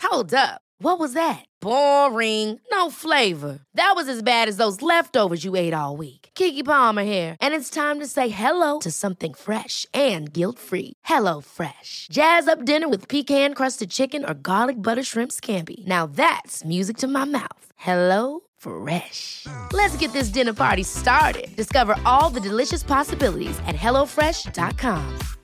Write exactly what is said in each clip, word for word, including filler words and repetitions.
Hold up. What was that? Boring. No flavor. That was as bad as those leftovers you ate all week. Keke Palmer here, and it's time to say hello to something fresh and guilt-free. Hello Fresh. Jazz up dinner with pecan-crusted chicken or garlic butter shrimp scampi. Now that's music to my mouth. Hello Fresh. Let's get this dinner party started. Discover all the delicious possibilities at hello fresh dot com.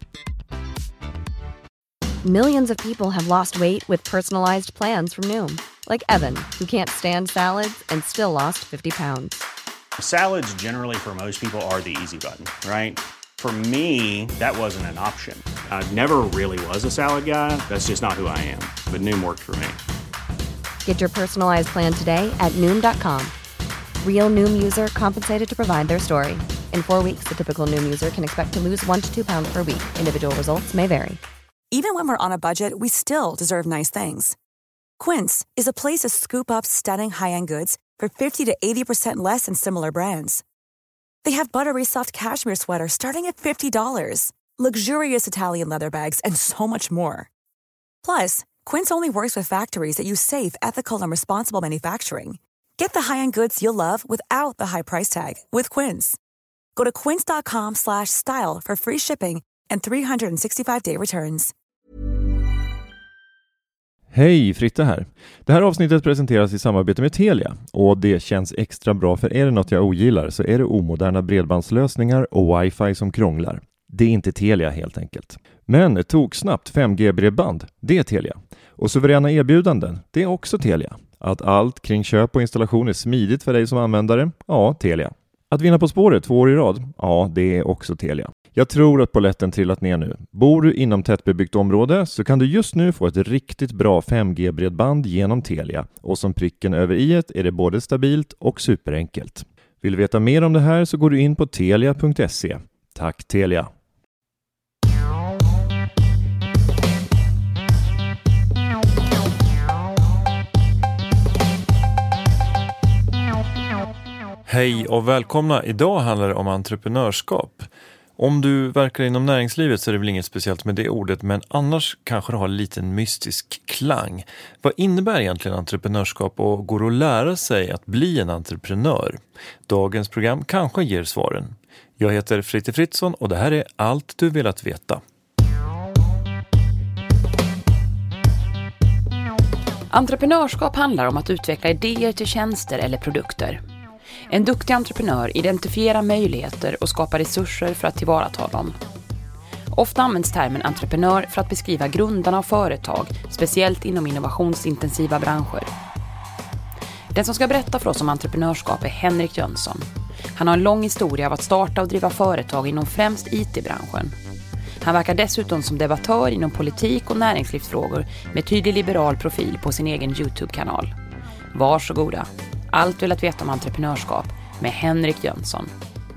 Millions of people have lost weight with personalized plans from Noom. Like Evan, who can't stand salads and still lost fifty pounds. Salads generally for most people are the easy button, right? For me, that wasn't an option. I never really was a salad guy. That's just not who I am. But Noom worked for me. Get your personalized plan today at Noom dot com. Real Noom user compensated to provide their story. In four weeks, the typical Noom user can expect to lose one to two pounds per week. Individual results may vary. Even when we're on a budget, we still deserve nice things. Quince is a place to scoop up stunning high-end goods for fifty to eighty percent less than similar brands. They have buttery soft cashmere sweaters starting at fifty dollars, luxurious Italian leather bags, and so much more. Plus, Quince only works with factories that use safe, ethical, and responsible manufacturing. Get the high-end goods you'll love without the high price tag with Quince. Go to quince dot com slash style for free shipping and three sixty-five day returns. Hej, Fritte här. Det här avsnittet presenteras i samarbete med Telia och det känns extra bra, för är det något jag ogillar så är det omoderna bredbandslösningar och wifi som krånglar. Det är inte Telia helt enkelt. Men tog snabbt fem G-bredband, det är Telia. Och suveräna erbjudanden, det är också Telia. Att allt kring köp och installation är smidigt för dig som användare, ja, Telia. Att vinna På spåret två år i rad, ja, det är också Telia. Jag tror att polletten trillat ner nu. Bor du inom tättbebyggt område så kan du just nu få ett riktigt bra fem G-bredband genom Telia. Och som pricken över i-et är det både stabilt och superenkelt. Vill du veta mer om det här så går du in på telia punkt se. Tack Telia! Hej och välkomna. Idag handlar det om entreprenörskap. Om du verkar inom näringslivet så är det väl inget speciellt med det ordet, men annars kanske det har en liten mystisk klang. Vad innebär egentligen entreprenörskap och går det att lära sig att bli en entreprenör? Dagens program kanske ger svaren. Jag heter Fritte Fritzson och det här är allt du velat veta. Entreprenörskap handlar om att utveckla idéer till tjänster eller produkter. En duktig entreprenör identifierar möjligheter och skapar resurser för att tillvarata dem. Ofta används termen entreprenör för att beskriva grundarna av företag, speciellt inom innovationsintensiva branscher. Den som ska berätta för oss om entreprenörskap är Henrik Jönsson. Han har en lång historia av att starta och driva företag inom främst I T-branschen. Han verkar dessutom som debattör inom politik- och näringslivsfrågor med tydlig liberal profil på sin egen YouTube-kanal. Varsågoda! Allt vill att veta om entreprenörskap med Henrik Jönsson.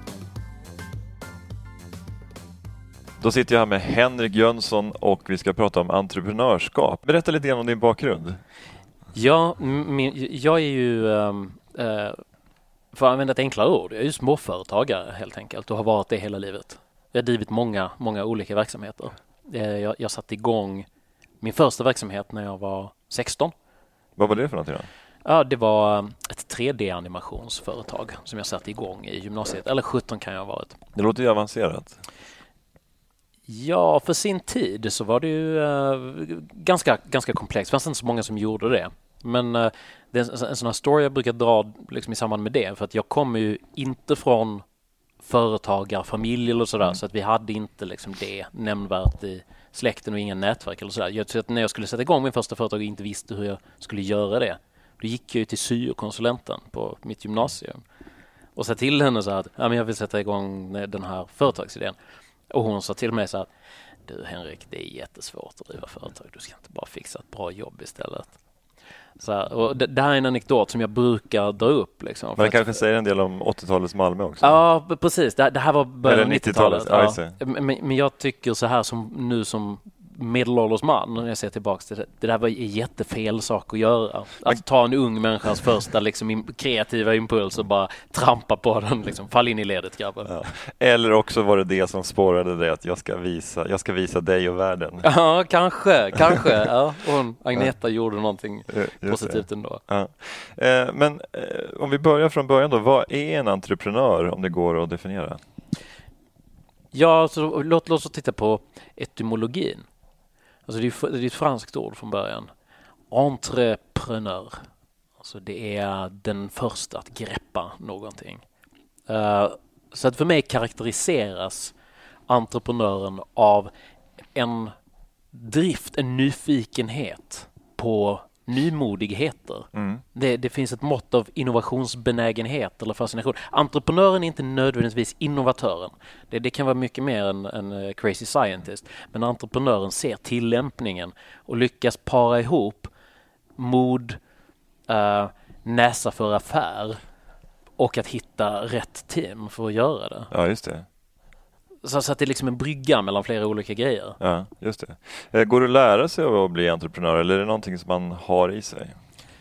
Då sitter jag här med Henrik Jönsson och vi ska prata om entreprenörskap. Berätta lite grann om din bakgrund. Ja, min, jag är ju, um, uh, för att använda ett enklare ord, jag är ju småföretagare helt enkelt och har varit det hela livet. Jag har drivit många, många olika verksamheter. Jag, jag satte igång min första verksamhet när jag var sexton. Vad var det för någonting då? Ja, det var ett tre D-animationsföretag som jag satte igång i gymnasiet. Eller sjutton kan jag ha varit. Det låter ju avancerat. Ja, för sin tid så var det ju uh, ganska, ganska komplext. Det fanns inte så många som gjorde det. Men uh, det är en, en sån här story jag brukar dra liksom, i samband med det. För att jag kommer ju inte från företagarfamilj eller sådär. Mm. Så att vi hade inte liksom, det nämnvärt i släkten och ingen nätverk eller sådär. Jag tror att när jag skulle sätta igång min första företag och inte visste hur jag skulle göra det. Då gick jag ju till syokonsulenten på mitt gymnasium och sa till henne så att ja, men jag vill sätta igång den här företagsidén. Och hon sa till mig så att du Henrik, det är jättesvårt att driva företag. Du ska inte bara fixa ett bra jobb istället. Så här, och det, det här är en anekdot som jag brukar dra upp. Liksom, men det kanske säger en del om åttiotalets Malmö också. Ja, precis. Det, det här var början av nittiotalet. Ja. Ja. Men, men jag tycker så här som nu som medelålders man när jag ser tillbaka till det. Det där var jättefel sak att göra. Att ta en ung människas första liksom, kreativa impuls och bara trampa på den. Liksom, fall in i ledet, grabben. Ja. Eller också var det det som spårade dig att jag ska visa, jag ska visa dig och världen. Ja, kanske. kanske. Ja. Och hon, Agneta ja. gjorde någonting Just positivt det. ändå. Ja. Eh, men eh, om vi börjar från början då. Vad är en entreprenör om det går att definiera? Ja, så låt, låt oss titta på etymologin. Alltså det är, det är ett franskt ord från början. Entrepreneur. Alltså det är den första att greppa någonting. Uh, så att för mig karaktäriseras entreprenören av en drift, en nyfikenhet på nymodigheter. Mm. Det, det finns ett mått av innovationsbenägenhet eller fascination. Entreprenören är inte nödvändigtvis innovatören. Det, det kan vara mycket mer än en crazy scientist. Men entreprenören ser tillämpningen och lyckas para ihop mod, uh, näsa för affär och att hitta rätt team för att göra det. Ja, just det. Så, så att det är liksom en brygga mellan flera olika grejer. Ja, just det. Går det att lära sig att bli entreprenör eller är det någonting som man har i sig?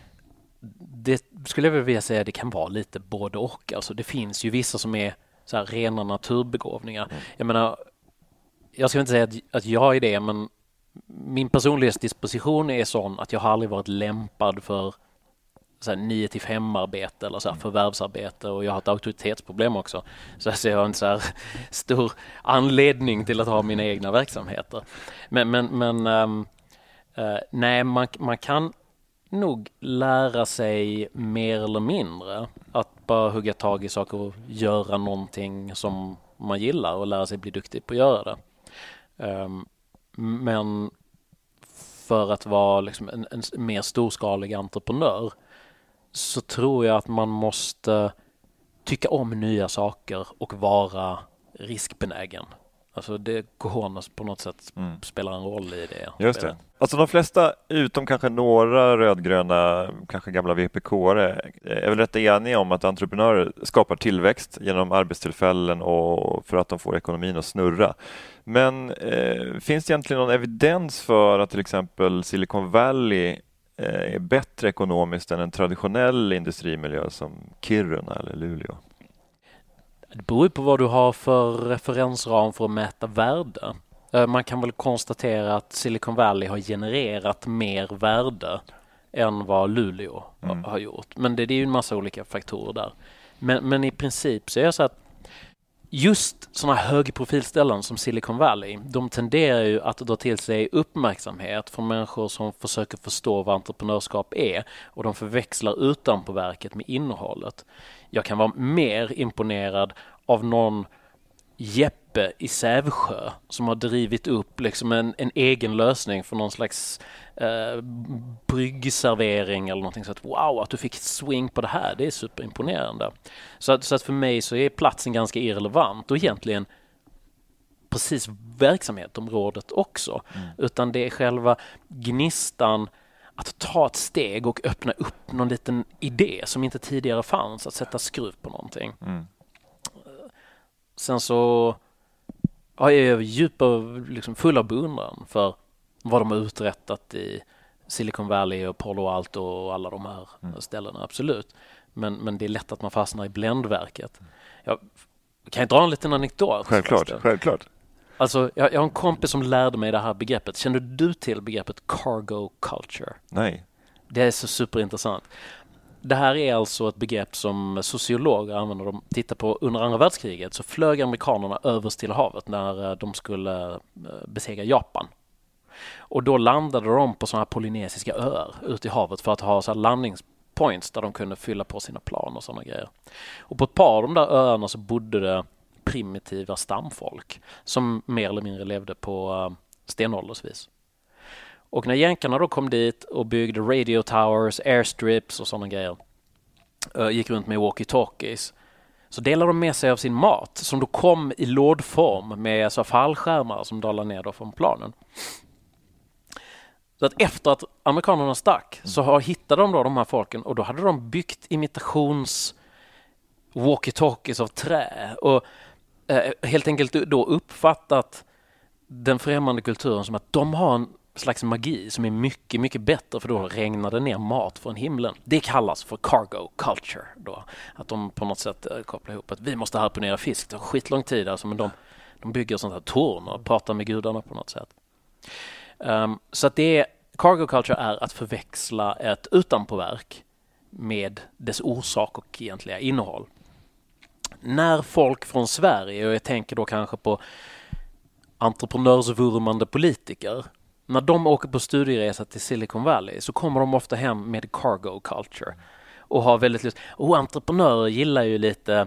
Det skulle jag vilja säga det kan vara lite både och. Alltså det finns ju vissa som är så här rena naturbegåvningar. Mm. Jag menar, jag ska inte säga att, att jag är det, men min personlighetsdisposition är sån att jag har aldrig varit lämpad för så här nio till fem arbete eller så här förvärvsarbete, och jag har ett auktoritetsproblem också. Så jag har en så här stor anledning till att ha mina egna verksamheter. Men, men, men um, uh, nej, man, man kan nog lära sig mer eller mindre att bara hugga tag i saker och göra någonting som man gillar och lära sig bli duktig på att göra det. Um, men för att vara liksom en, en mer storskalig entreprenör så tror jag att man måste tycka om nya saker och vara riskbenägen. Alltså det cojones på något sätt mm. spelar en roll i det. Just det. Alltså de flesta, utom kanske några rödgröna, kanske gamla V P K-are, är väl rätt eniga om att entreprenörer skapar tillväxt genom arbetstillfällen och för att de får ekonomin att snurra. Men eh, finns det egentligen någon evidens för att till exempel Silicon Valley är bättre ekonomiskt än en traditionell industrimiljö som Kiruna eller Luleå? Det beror på vad du har för referensram för att mäta värde. Man kan väl konstatera att Silicon Valley har genererat mer värde än vad Luleå mm. har gjort. Men det, det är ju en massa olika faktorer där. Men, men i princip så är det så att just sådana högprofilställen som Silicon Valley, de tenderar ju att dra till sig uppmärksamhet från människor som försöker förstå vad entreprenörskap är, och de förväxlar utanpåverket med innehållet. Jag kan vara mer imponerad av någon Jeppe i Sävsjö som har drivit upp liksom en, en egen lösning för någon slags eh, bryggservering eller någonting, så att wow, att du fick swing på det här, det är superimponerande. Så att, så att för mig så är platsen ganska irrelevant och egentligen precis verksamhetsområdet också. Mm. Utan det är själva gnistan att ta ett steg och öppna upp någon liten idé som inte tidigare fanns, att sätta skruv på någonting. Mm. Sen så ja, jag är djupa, liksom full av beundran för vad de har uträttat i Silicon Valley och Palo Alto och alla de här mm. ställena, absolut. Men, men det är lätt att man fastnar i bländverket. Jag kan jag dra en liten anekdot? Självklart, självklart. Alltså, jag, jag har en kompis som lärde mig det här begreppet. Känner du till begreppet cargo culture? Nej. Det är så superintressant. Det här är alltså ett begrepp som sociologer använder. De tittar på under andra världskriget så flög amerikanerna över Stilla havet när de skulle besegra Japan. Och då landade de på sådana här polynesiska öar ute i havet för att ha så här landningspoints där de kunde fylla på sina plan och sådana grejer. Och på ett par av de där öarna så bodde det primitiva stamfolk som mer eller mindre levde på stenåldersvis. Och när jänkarna då kom dit och byggde radio towers, airstrips och sådana grejer, gick runt med walkie-talkies, så delade de med sig av sin mat som då kom i lådform med så fallskärmar som dalade ner då från planen. Så att efter att amerikanerna stack så har hittade de då de här folken, och då hade de byggt imitations walkie-talkies av trä och eh, helt enkelt då uppfattat den främmande kulturen som att de har en slags magi som är mycket, mycket bättre, för då regnar det ner mat från himlen. Det kallas för cargo culture då. Att de på något sätt kopplar ihop att vi måste harpunera fisk. Det har skitlång tid alltså, men de, de bygger sånt här torn och pratar med gudarna på något sätt. Um, så att det är, cargo culture är att förväxla ett utanpåverk med dess orsak och egentliga innehåll. När folk från Sverige, och jag tänker då kanske på entreprenörsvurmande politiker, när de åker på studieresa till Silicon Valley så kommer de ofta hem med cargo culture och har väldigt lust. Och entreprenörer gillar ju lite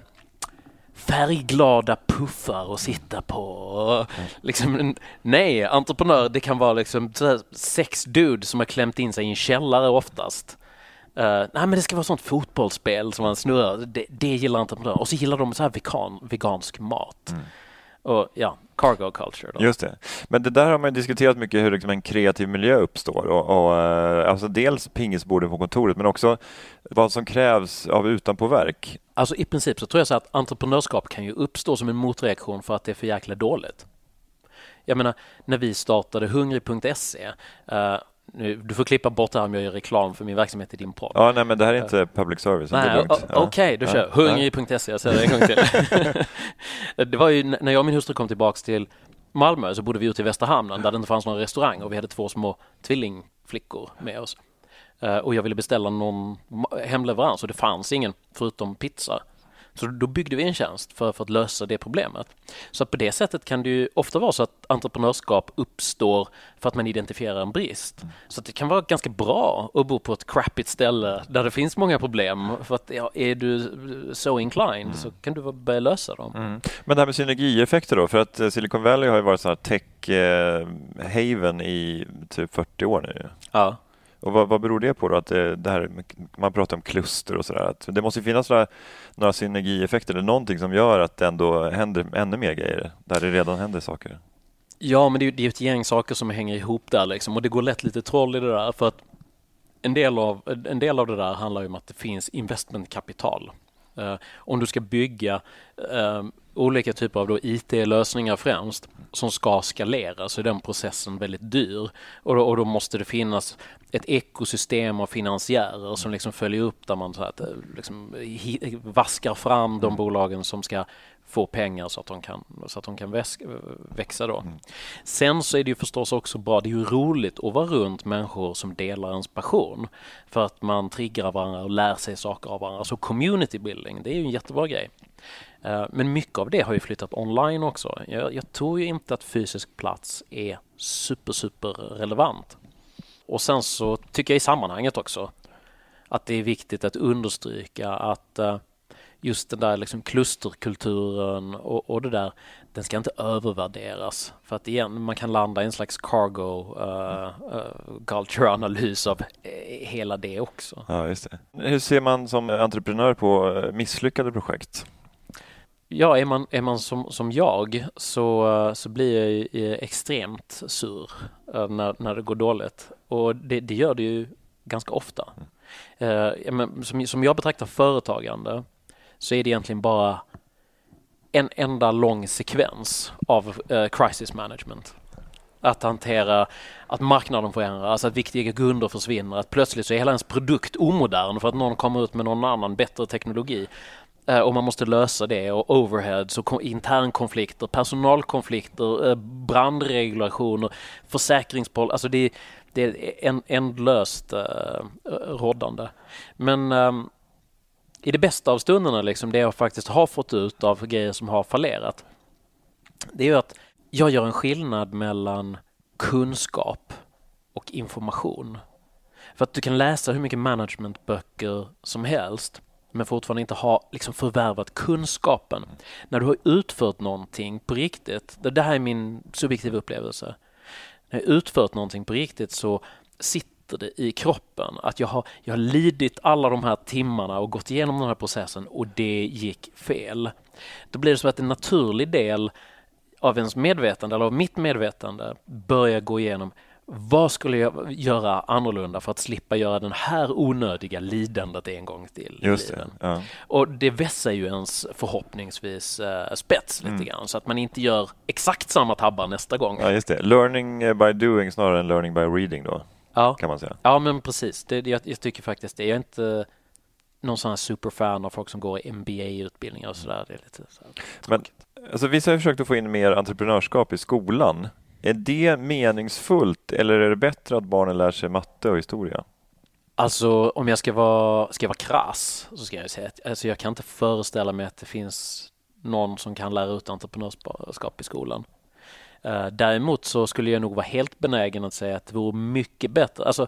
färgglada puffar att sitta på. Liksom, nej, entreprenör, det kan vara liksom sex dude som har klämt in sig i en källare oftast. Uh, nej, men det ska vara sånt fotbollsspel som man snurrar. Det, det gillar entreprenörer. Och så gillar de så här vegan, vegansk mat. Mm. Och ja, cargo culture då. Just det. Men det där har man ju diskuterat mycket, hur liksom en kreativ miljö uppstår. Och, och, alltså dels pingisborden på kontoret, men också vad som krävs av utanpåverk. Alltså i princip så tror jag så att entreprenörskap kan ju uppstå som en motreaktion för att det är för jäkla dåligt. Jag menar, när vi startade hungrig punkt se, uh, nu, du får klippa bort det här om jag gör reklam för min verksamhet i din podd. Ja, nej, men det här är inte public service. Nej, okej, okay, du kör. Ja. hungrig punkt se, jag säger det en gång till. Det var ju när jag och min hustru kom tillbaka till Malmö, så bodde vi ute i Västerhamnen där det inte fanns någon restaurang, och vi hade två små tvillingflickor med oss. Uh, och jag ville beställa någon hemleverans och det fanns ingen förutom pizza. Så då byggde vi en tjänst för, för att lösa det problemet. Så på det sättet kan det ju ofta vara så att entreprenörskap uppstår för att man identifierar en brist. Så att det kan vara ganska bra att bo på ett crappigt ställe där det finns många problem. För att ja, är du så inclined mm. så kan du börja lösa dem. Mm. Men det här med synergieffekter då? För att Silicon Valley har ju varit så här tech-haven i typ fyrtio år nu. Ja. Och vad, vad beror det på då? Att det, det här, man pratar om kluster och sådär. Att det måste finnas några, några synergieffekter eller någonting som gör att det ändå händer ännu mer grejer. Där det redan händer saker. Ja, men det är ju ett gäng saker som hänger ihop där liksom. Och det går lätt lite troll i det där. För att en del av, en del av det där handlar ju om att det finns investmentkapital. Uh, om du ska bygga uh, olika typer av då I T-lösningar främst som ska skalera, så är den processen väldigt dyr. Och då, och då måste det finnas ett ekosystem av finansiärer som liksom följer upp där man så att, liksom, hi, vaskar fram de bolagen som ska få pengar så att de kan, så att de kan väska, växa då. Mm. Sen så är det ju förstås också bra, det är ju roligt att vara runt människor som delar ens passion för att man triggar varandra och lär sig saker av varandra. Så community building, det är ju en jättebra grej. Men mycket av det har ju flyttat online också. Jag, jag tror ju inte att fysisk plats är super, super relevant. Och sen så tycker jag i sammanhanget också att det är viktigt att understryka att just den där liksom klusterkulturen och, och det där, den ska inte övervärderas. För att igen, man kan landa i en slags cargo uh, uh, culture-analys av uh, hela det också. Ja, just det. Hur ser man som entreprenör på misslyckade projekt? Ja, är man, är man som, som jag så, så blir jag extremt sur när, när det går dåligt. Och det, det gör det ju ganska ofta. Mm. Uh, som, som jag betraktar företagande så är det egentligen bara en enda lång sekvens av uh, crisis management. Att hantera att marknaden förändras, alltså att viktiga kunder försvinner, att plötsligt så är hela ens produkt omodern för att någon kommer ut med någon annan bättre teknologi. Uh, och man måste lösa det, och overheads och internkonflikter, personalkonflikter, uh, brandregulationer, försäkringspol, alltså det, det är en, ändlöst uh, råddande. Men um, i det bästa av stunderna, liksom, det jag faktiskt har fått ut av grejer som har fallerat, det är ju att jag gör en skillnad mellan kunskap och information. För att du kan läsa hur mycket managementböcker som helst men fortfarande inte ha liksom förvärvat kunskapen. När du har utfört någonting på riktigt, det, det här är min subjektiva upplevelse. När jag har utfört någonting på riktigt så sitter det i kroppen att jag har, jag har lidit alla de här timmarna och gått igenom den här processen och det gick fel. Då blir det så att en naturlig del av ens medvetande eller av mitt medvetande börjar gå igenom, vad skulle jag göra annorlunda för att slippa göra den här onödiga lidandet en gång till i Just livet? det, ja. Och det vässar ju ens förhoppningsvis uh, spets lite mm. grann, så att man inte gör exakt samma tabbar nästa gång. Ja, just det. Learning by doing snarare än learning by reading då, ja. kan man säga. Ja, men precis. Det, jag, jag tycker faktiskt det. Jag är inte någon sån här superfan av folk som går i M B A-utbildningar och sådär. Det är lite så här men alltså, vissa har försökt att få in mer entreprenörskap i skolan. Är det meningsfullt eller är det bättre att barnen lär sig matte och historia? Alltså om jag ska vara, ska vara krass så ska jag säga att alltså, jag kan inte föreställa mig att det finns någon som kan lära ut entreprenörskap i skolan. Uh, däremot så skulle jag nog vara helt benägen att säga att det vore mycket bättre. Alltså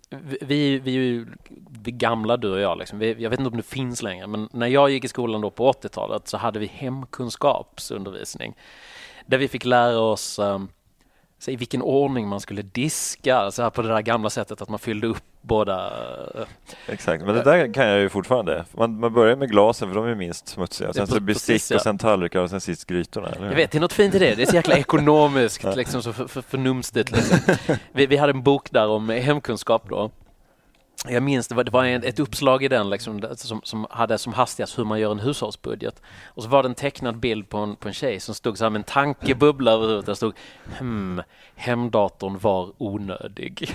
vi, vi är ju vi gamla, du och jag. Liksom. Vi, jag vet inte om det finns längre, men när jag gick i skolan då på åttiotalet så hade vi hemkunskapsundervisning där vi fick lära oss um, så i vilken ordning man skulle diska, så här på det där gamla sättet att man fyllde upp båda. Exakt, men det där kan jag ju fortfarande. Man, man börjar med glasen för de är minst smutsiga. Sen så bestick och sen tallrikar och sen sist grytorna. Eller? Jag vet, det är något fint i det. Det är så jäkla ekonomiskt, liksom, så för, för, förnumstigt. Liksom. Vi, vi hade en bok där om hemkunskap då. Jag minns, det var, det var en, ett uppslag i den liksom, som, som hade som hastigast hur man gör en hushållsbudget. Och så var det en tecknad bild på en, på en tjej som stod så här med en tankebubbla över huvudet. Där stod, hmm, hemdatorn var onödig.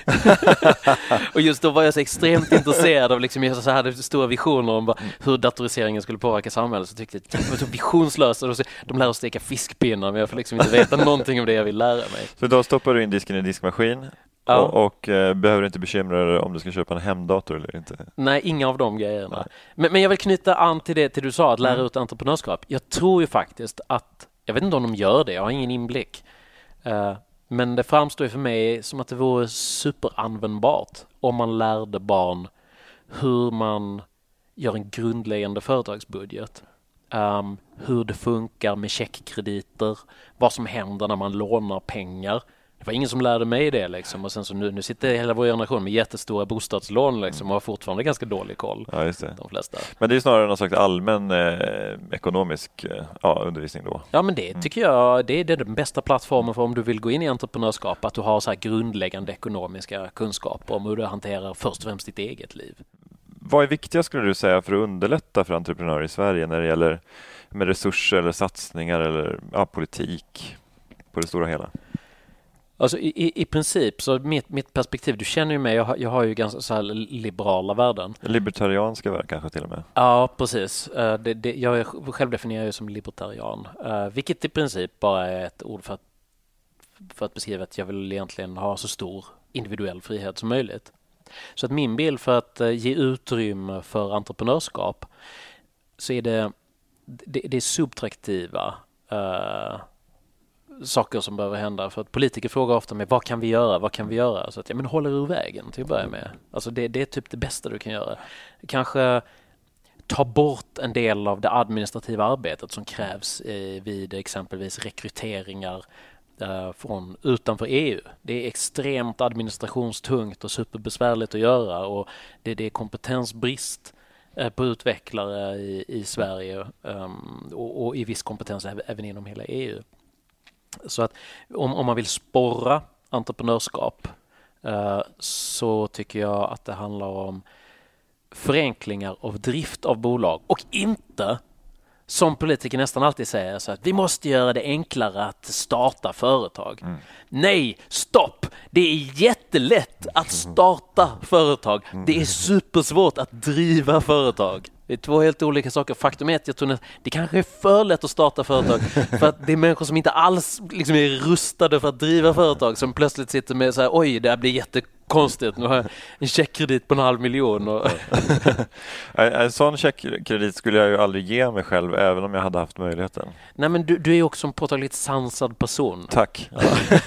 Och just då var jag så extremt intresserad av, liksom, jag så hade stora visioner om bara, hur datoriseringen skulle påverka samhället. Så tyckte jag, det var så visionslöst. Och så, de lär oss steka fiskpinnar, men jag får liksom inte veta någonting om det jag vill lära mig. Så då stoppar du in disken i diskmaskin? Ja. Och, och eh, behöver inte bekymra dig om du ska köpa en hemdator eller inte? Nej, inga av de grejerna. Men, men jag vill knyta an till det till du sa, att lära mm. ut entreprenörskap. Jag tror ju faktiskt att, jag vet inte om de gör det, jag har ingen inblick. Uh, men det framstår ju för mig som att det vore superanvändbart om man lärde barn hur man gör en grundläggande företagsbudget. Um, hur det funkar med checkkrediter, vad som händer när man lånar pengar. Det var ingen som lärde mig det liksom. Och sen så nu, nu sitter hela vår generation med jättestora bostadslån liksom, och har fortfarande ganska dålig koll. Ja, just det. De flesta. Men det är snarare någon slags allmän eh, ekonomisk eh, ja, undervisning då. Ja, men det tycker jag det är den bästa plattformen för om du vill gå in i entreprenörskap, att du har så här grundläggande ekonomiska kunskaper om hur du hanterar först och främst ditt eget liv. Vad är viktigast skulle du säga för att underlätta för entreprenörer i Sverige när det gäller med resurser eller satsningar eller ja, politik på det stora hela? Alltså i, i princip, så mitt, mitt perspektiv, du känner ju mig, jag har, jag har ju ganska så här liberala värden. Libertarianska värden kanske till och med. Ja, precis. Uh, det, det, jag är själv definierar ju som libertarian, uh, vilket i princip bara är ett ord för att, för att beskriva att jag vill egentligen ha så stor individuell frihet som möjligt. Så att min bild för att uh, ge utrymme för entreprenörskap så är det, det, det är subtraktiva uh, saker som behöver hända, för att politiker frågar ofta mig, vad kan vi göra, vad kan vi göra? Så att ja, men håller ur vägen till att börja med. Alltså det, det är typ det bästa du kan göra. Kanske ta bort en del av det administrativa arbetet som krävs eh, vid exempelvis rekryteringar eh, från utanför E U. Det är extremt administrationstungt och superbesvärligt att göra, och det, det är kompetensbrist eh, på utvecklare i, i Sverige um, och, och i viss kompetens även inom hela E U. Så att om, om man vill sporra entreprenörskap eh, så tycker jag att det handlar om förenklingar av drift av bolag, och inte som politiker nästan alltid säger så att vi måste göra det enklare att starta företag. Mm. Nej, stopp! Det är jättelätt att starta företag. Det är supersvårt att driva företag. Det är två helt olika saker. Faktum är att jag tror att det kanske är för lätt att starta företag för att det är människor som inte alls liksom är rustade för att driva företag som plötsligt sitter med så här, oj, det här blir jättekonstigt. Nu har jag en checkkredit på en halv miljon. Och en sån checkkredit skulle jag ju aldrig ge mig själv, även om jag hade haft möjligheten. Nej, men du, du är ju också en påtagligt sansad person. Tack. Ja.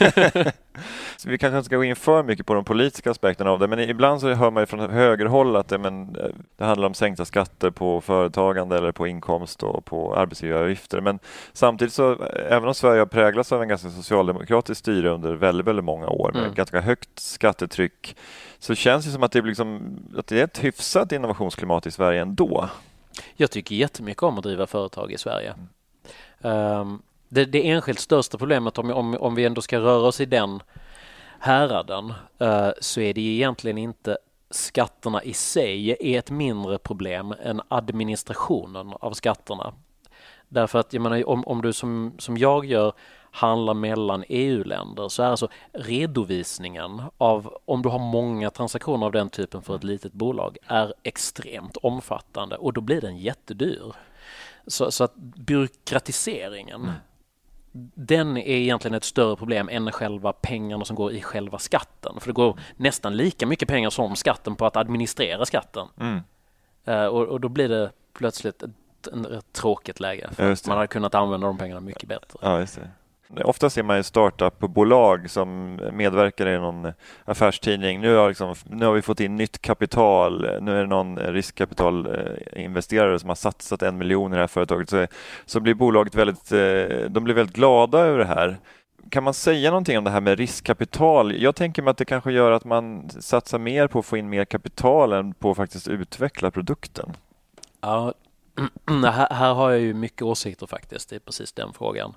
Så vi kanske inte ska gå in för mycket på de politiska aspekterna av det, men ibland så hör man ju från högerhåll att det, men, det handlar om sänkta skatter på företagande eller på inkomst och på arbetsgivaravgifter. Men samtidigt så, även om Sverige har präglats av en ganska socialdemokratisk styre under väldigt, väldigt många år med mm. ganska högt skattetryck, så känns det som att det, liksom, att det är ett hyfsat innovationsklimat i Sverige ändå. Jag tycker jättemycket om att driva företag i Sverige. Mm. Um, Det, det enskilt största problemet, om, om, om vi ändå ska röra oss i den häraden uh, så är det egentligen inte skatterna i sig är ett mindre problem än administrationen av skatterna. Därför att jag menar, om, om du som, som jag gör handlar mellan E U-länder så är alltså redovisningen av om du har många transaktioner av den typen för ett litet bolag är extremt omfattande och då blir den jättedyr. Så, så att byråkratiseringen mm. den är egentligen ett större problem än själva pengarna som går i själva skatten. För det går nästan lika mycket pengar som skatten på att administrera skatten. Mm. Uh, och, och då blir det plötsligt ett, ett, ett tråkigt läge. För man hade kunnat använda de pengarna mycket bättre. Ja, just det. Ofta ser man ju startup-bolag som medverkar i någon affärstidning. Nu har, liksom, nu har vi fått in nytt kapital. Nu är det någon riskkapitalinvesterare som har satsat en miljon i det här företaget. Så, så blir bolaget väldigt, de blir väldigt glada över det här. Kan man säga någonting om det här med riskkapital? Jag tänker mig att det kanske gör att man satsar mer på att få in mer kapital än på att faktiskt utveckla produkten. Ja, här, här har jag ju mycket åsikter faktiskt. Det är precis den frågan.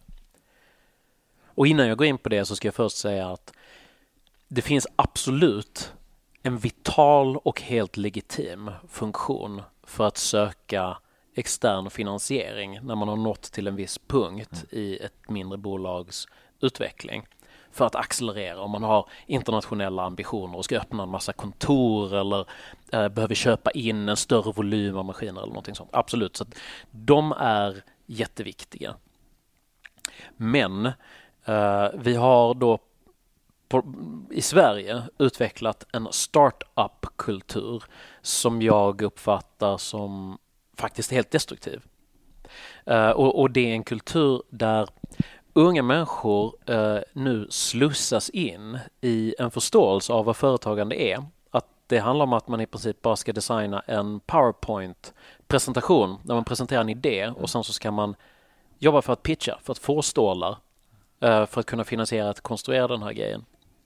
Och innan jag går in på det så ska jag först säga att det finns absolut en vital och helt legitim funktion för att söka extern finansiering när man har nått till en viss punkt i ett mindre bolags utveckling för att accelerera. Om man har internationella ambitioner och ska öppna en massa kontor eller eh, behöver köpa in en större volym av maskiner eller någonting sånt. Absolut, så att de är jätteviktiga. Men Uh, vi har då på, i Sverige utvecklat en startup-kultur som jag uppfattar som faktiskt helt destruktiv. Uh, och, och det är en kultur där unga människor uh, nu slussas in i en förståelse av vad företagande är. Att det handlar om att man i princip bara ska designa en PowerPoint-presentation där man presenterar en idé och sen så ska man jobba för att pitcha, för att få stålar för att kunna finansiera att konstruera den här grejen.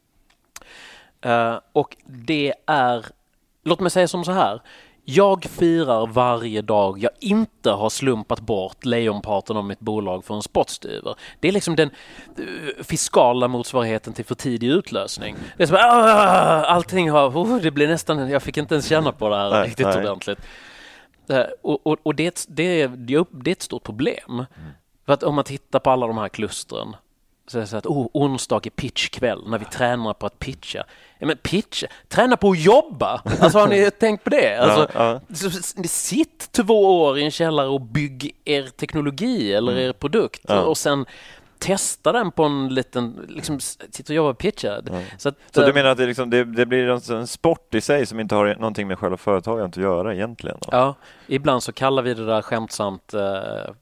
Uh, och det är, låt mig säga som så här, jag firar varje dag jag inte har slumpat bort lejonparten av mitt bolag för en spottstyver. Det är liksom den uh, fiskala motsvarigheten till för tidig utlösning. Det är som, uh, allting har, uh, det blir nästan, jag fick inte ens känna på det här nej, riktigt nej. ordentligt. Uh, och och, och det, det, det, det är ett stort problem. Mm. För att om man tittar på alla de här klustren så är det så att oh, onsdag är pitchkväll när vi tränar på att pitcha. Ja, men pitcha, träna på att jobba. Alltså har ni tänkt på det? Alltså, ja, ja. Sitt två år i en källare och bygg er teknologi eller mm. er produkt ja. och sen testa den på en liten, liksom sitta och jobba och pitcha. Ja. Så, att, så du menar att det, liksom, det, det blir en sport i sig som inte har någonting med själva företaget att göra egentligen? Då? Ja, ibland så kallar vi det där skämtsamt uh,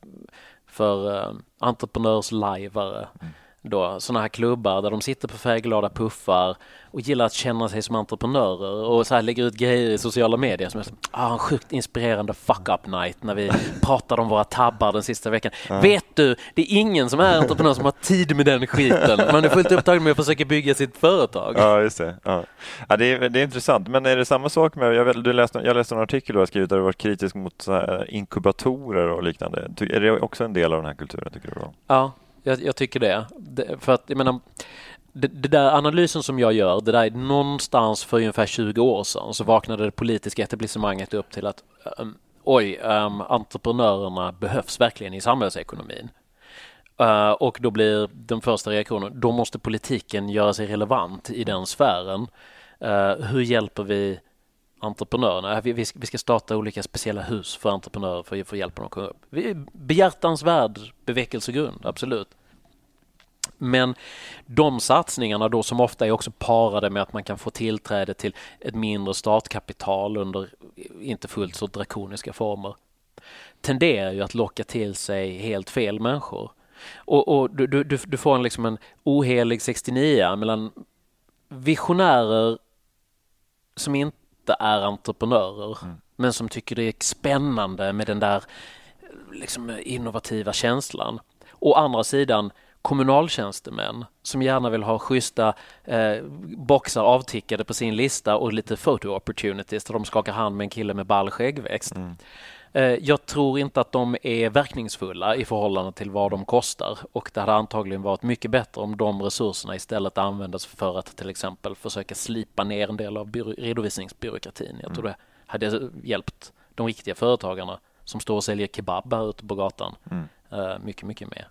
för uh, entreprenörslajvare. Mm. Då, såna här klubbar där de sitter på färgglada puffar och gillar att känna sig som entreprenörer och så här lägger ut grejer i sociala medier som är så, ah, en sjukt inspirerande fuck-up night när vi pratade om våra tabbar den sista veckan. Mm. Vet du, det är ingen som är entreprenör som har tid med den skiten. Man är fullt upptagen med att försöka bygga sitt företag. Ja, just det. Ja. Ja, det, är, det är intressant. Men är det samma sak med, jag, du läste, jag läste en artikel du har skrivit där du var kritisk mot så här inkubatorer och liknande. Är det också en del av den här kulturen, tycker du då? Ja. Jag, jag tycker det. det. För att jag menar, det, det där analysen som jag gör, det där är någonstans för ungefär tjugo år sedan så vaknade det politiska etablissemanget upp till att um, oj, um, entreprenörerna behövs verkligen i samhällsekonomin. Uh, och då blir den första reaktionen, då måste politiken göra sig relevant i den sfären. Uh, hur hjälper vi entreprenörerna? Vi, vi, ska, vi ska starta olika speciella hus för entreprenörer för att få hjälp dem att komma upp. Behjärtansvärd beväkelsegrund, absolut. Men de satsningarna då som ofta är också parade med att man kan få tillträde till ett mindre startkapital under inte fullt så drakoniska former tenderar ju att locka till sig helt fel människor. Och, och du, du, du får en, liksom en ohelig sextionio mellan visionärer som inte är entreprenörer mm. men som tycker det är spännande med den där liksom innovativa känslan. Å andra sidan kommunaltjänstemän som gärna vill ha schyssta eh, boxar avtickade på sin lista och lite photo opportunities där de skakar hand med en kille med ball skäggväxt. Mm. Jag tror inte att de är verkningsfulla i förhållande till vad de kostar, och det hade antagligen varit mycket bättre om de resurserna istället användes för att till exempel försöka slipa ner en del av byro- redovisningsbyråkratin. Jag tror det hade hjälpt de riktiga företagarna som står och säljer kebab här ute på gatan mm. mycket, mycket mer.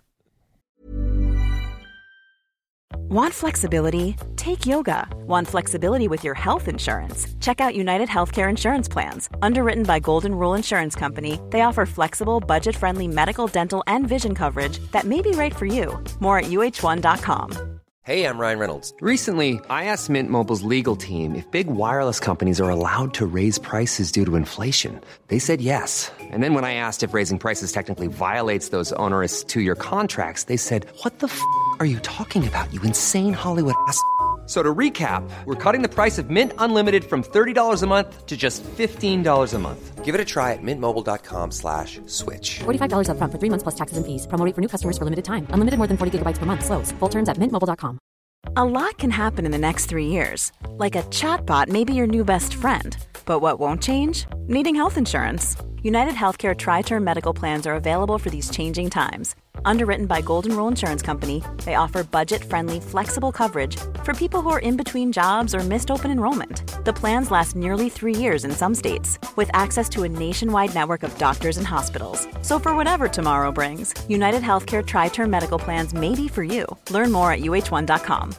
Want flexibility? Take yoga. Want flexibility with your health insurance? Check out United Healthcare Insurance Plans. Underwritten by Golden Rule Insurance Company, they offer flexible, budget-friendly medical, dental, and vision coverage that may be right for you. More at U H one dot com. Hey, I'm Ryan Reynolds. Recently, I asked Mint Mobile's legal team if big wireless companies are allowed to raise prices due to inflation. They said yes. And then when I asked if raising prices technically violates those onerous two-year contracts, they said, "What the f*** are you talking about, you insane Hollywood ass?" So to recap, we're cutting the price of Mint Unlimited from thirty dollars a month to just fifteen dollars a month. Give it a try at mintmobile.com slash switch. forty-five dollars up front for three months plus taxes and fees. Promo rate for new customers for limited time. Unlimited more than forty gigabytes per month. Slows full terms at mint mobile dot com. A lot can happen in the next three years. Like a chatbot may be your new best friend. But what won't change? Needing health insurance. United Healthcare Tri-Term Medical Plans are available for these changing times. Underwritten by Golden Rule Insurance Company, they offer budget-friendly, flexible coverage for people who are in between jobs or missed open enrollment. The plans last nearly three years in some states, with access to a nationwide network of doctors and hospitals. So for whatever tomorrow brings, United Healthcare Tri-Term Medical Plans may be for you. Learn more at U H one dot com.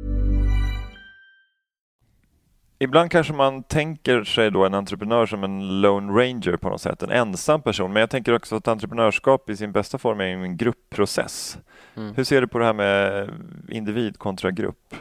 Ibland kanske man tänker sig då en entreprenör som en lone ranger på något sätt, en ensam person. Men jag tänker också att entreprenörskap i sin bästa form är en gruppprocess. Mm. Hur ser du på det här med individ kontra grupp?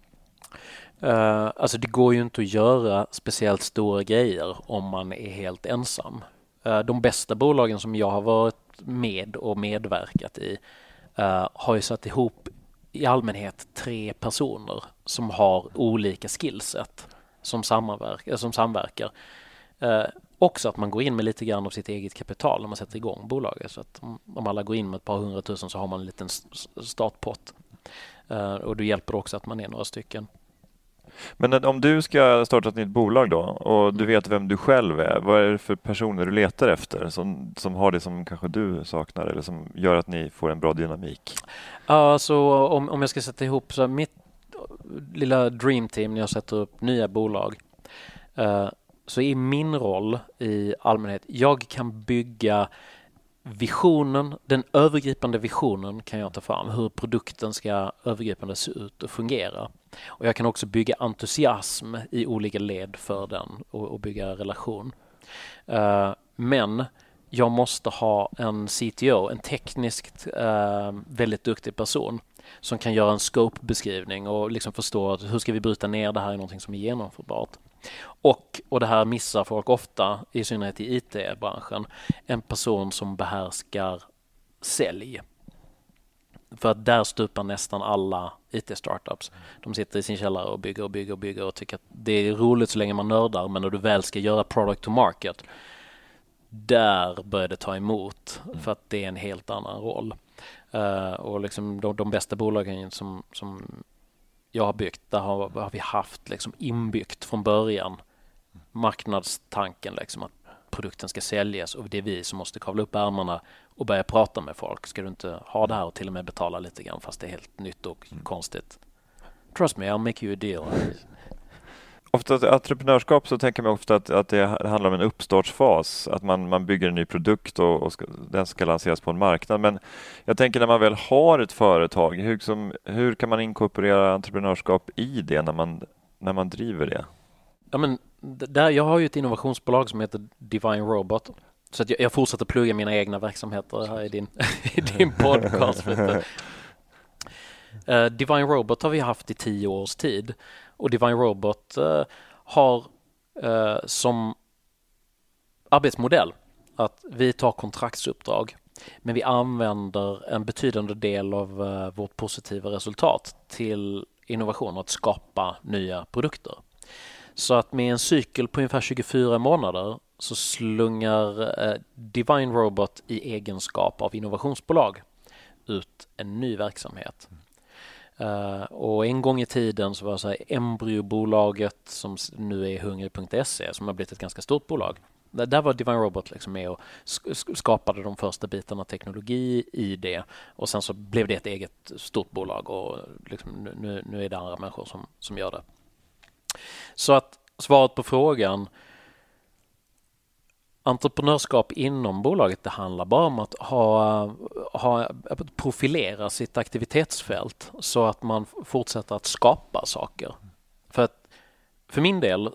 Uh, alltså det går ju inte att göra speciellt stora grejer om man är helt ensam. Uh, de bästa bolagen som jag har varit med och medverkat i uh, har ju satt ihop i allmänhet tre personer som har olika skillset. Som, samverkar, som samverkar. Eh, också att man går in med lite grann av sitt eget kapital när man sätter igång bolaget. Så att om, om alla går in med ett par hundratusen så har man en liten startpott. Eh, och det hjälper också att man är några stycken. Men om du ska starta ett nytt bolag då och du vet vem du själv är, vad är det för personer du letar efter som, som har det som kanske du saknar eller som gör att ni får en bra dynamik? Ja, så om, om jag ska sätta ihop så mitt lilla dream team när jag sätter upp nya bolag uh, så är min roll i allmänhet, jag kan bygga visionen, den övergripande visionen kan jag ta fram, hur produkten ska övergripande se ut och fungera. Och jag kan också bygga entusiasm i olika led för den och, och bygga relation. Uh, men jag måste ha en C T O, en tekniskt uh, väldigt duktig person som kan göra en scope-beskrivning och liksom förstå att hur ska vi bryta ner det här i någonting som är genomförbart. Och, och det här missar folk ofta, i synnerhet i I T-branschen, en person som behärskar sälj. För att där stupar nästan alla I T-startups. De sitter i sin källare och bygger och bygger och bygger och tycker att det är roligt så länge man nördar, men när du väl ska göra product to market, där börjar det ta emot för att det är en helt annan roll. Uh, och liksom de, de bästa bolagen som, som jag har byggt, där har, har vi haft liksom inbyggt från början marknadstanken liksom att produkten ska säljas och det är vi som måste kavla upp ärmarna och börja prata med folk. Ska du inte ha det här och till och med betala lite grann fast det är helt nytt och mm. konstigt? Trust me, I'll make you a deal. Ofta entreprenörskap så tänker man ofta att, att det handlar om en uppstartsfas. Att man, man bygger en ny produkt och, och ska, den ska lanseras på en marknad. Men jag tänker när man väl har ett företag, hur, som, hur kan man inkorporera entreprenörskap i det när man, när man driver det? Ja, men, där, jag har ju ett innovationsbolag som heter Divine Robot. Så att jag, jag fortsätter plugga mina egna verksamheter här i din, i din podcast. uh, Divine Robot har vi haft i tio års tid. Och Divine Robot uh, har uh, som arbetsmodell att vi tar kontraktsuppdrag, men vi använder en betydande del av uh, vårt positiva resultat till innovation och att skapa nya produkter. Så att med en cykel på ungefär tjugofyra månader så slungar uh, Divine Robot i egenskap av innovationsbolag ut en ny verksamhet. Uh, och en gång i tiden så var det så här, embryobolaget som nu är hungrig punkt se som har blivit ett ganska stort bolag. Där var Divine Robot liksom med och skapade de första bitarna av teknologi i det. Och sen så blev det ett eget stort bolag och liksom nu, nu är det andra människor som, som gör det. Så att svaret på frågan, entreprenörskap inom bolaget, det handlar bara om att ha, ha, profilera sitt aktivitetsfält så att man fortsätter att skapa saker. För att för min del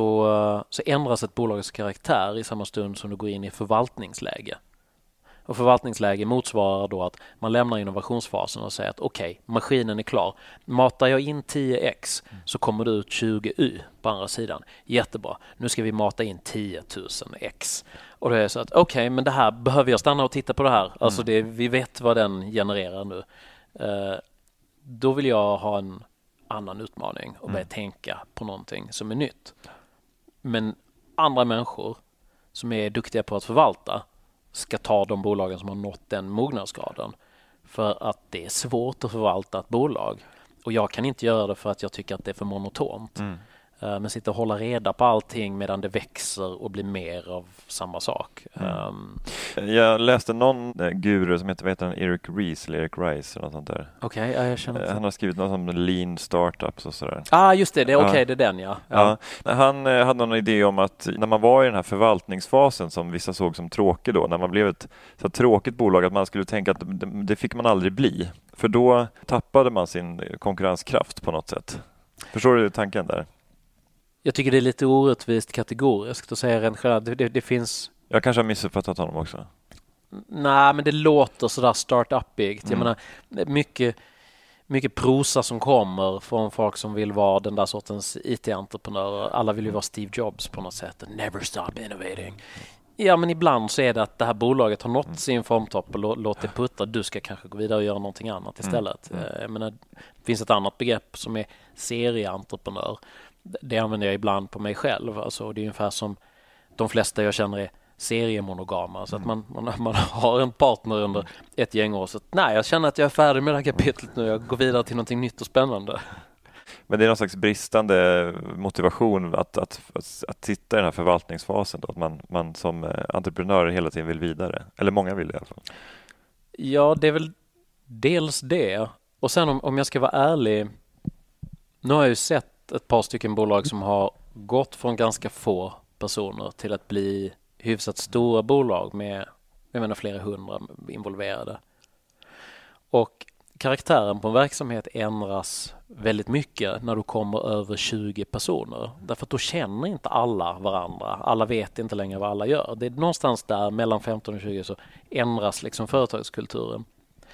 så, så ändras ett bolags karaktär i samma stund som du går in i förvaltningsläge. Och förvaltningsläge motsvarar då att man lämnar innovationsfasen och säger att okej, okay, maskinen är klar. Matar jag in tio x så kommer det ut tjugo u på andra sidan. Jättebra. Nu ska vi mata in tio tusen x. Och det är så att okej, okay, men det här behöver jag stanna och titta på det här. Alltså det, vi vet vad den genererar nu. Uh, då vill jag ha en annan utmaning och börja mm. tänka på någonting som är nytt. Men andra människor som är duktiga på att förvalta ska ta de bolagen som har nått den mognadsgraden. För att det är svårt att förvalta ett bolag. Och jag kan inte göra det för att jag tycker att det är för monotont. Mm. Men sitta och hålla reda på allting medan det växer och blir mer av samma sak. Mm. Um, jag läste någon guru som heter, vad heter han, Eric Ries eller Eric Rice eller något sånt där. Okej, okay, jag känner inte. Han har skrivit något om lean startups och sådär. Ah, just det, det är okej, okay, ja. Det är den, ja. ja. ja. Han eh, hade någon idé om att när man var i den här förvaltningsfasen som vissa såg som tråkig då, när man blev ett så tråkigt bolag, att man skulle tänka att det, det fick man aldrig bli. För då tappade man sin konkurrenskraft på något sätt. Förstår du tanken där? Jag tycker det är lite orättvist kategoriskt att säga rent generellt. Det, det, det finns... Jag kanske har missuppfattat honom också. Nej, men det låter sådär startup-igt. Mm. Jag menar, mycket, mycket prosa som kommer från folk som vill vara den där sortens I T-entreprenörer. Alla vill ju vara Steve Jobs på något sätt. Never stop innovating. Ja, men ibland så är det att det här bolaget har nått sin formtopp och lå, låt det putta. Du ska kanske gå vidare och göra någonting annat istället. Mm. Mm. Jag menar, det finns ett annat begrepp som är serieentreprenör. Det använder jag ibland på mig själv. Alltså, det är ungefär som de flesta jag känner är seriemonogama. Så att man, man, man har en partner under ett gäng år. Så att, nej, jag känner att jag är färdig med det här kapitlet nu. Jag går vidare till någonting nytt och spännande. Men det är någon slags bristande motivation att, att, att, att titta i den här förvaltningsfasen. Då, att man, man som entreprenör hela tiden vill vidare. Eller många vill det i alla fall. Ja, det är väl dels det. Och sen om, om jag ska vara ärlig. Nu har jag ju sett ett par stycken bolag som har gått från ganska få personer till att bli hyfsat stora bolag med, jag menar, flera hundra involverade. Och karaktären på en verksamhet ändras väldigt mycket när du kommer över tjugo personer. Därför att då känner inte alla varandra. Alla vet inte längre vad alla gör. Det är någonstans där mellan femton och tjugo så ändras liksom företagskulturen.